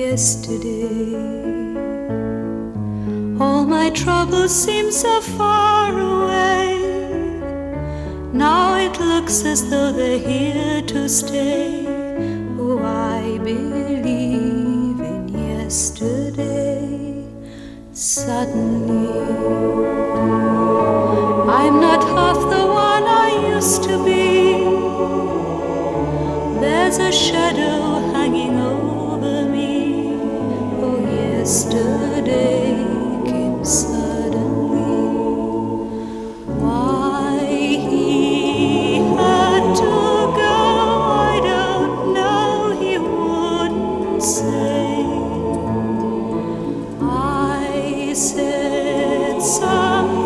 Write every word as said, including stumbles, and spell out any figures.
yesterday. All my troubles seem so far away. Now it looks as though they're here to stay. Oh, I believe in yesterday. Suddenly